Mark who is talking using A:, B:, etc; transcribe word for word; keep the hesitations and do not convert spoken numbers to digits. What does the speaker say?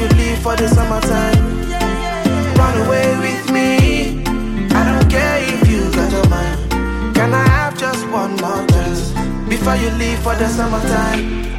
A: you leave for the summertime. Run away with me, I don't care if you got your mind. Can I have just one more chance before you leave for the summertime?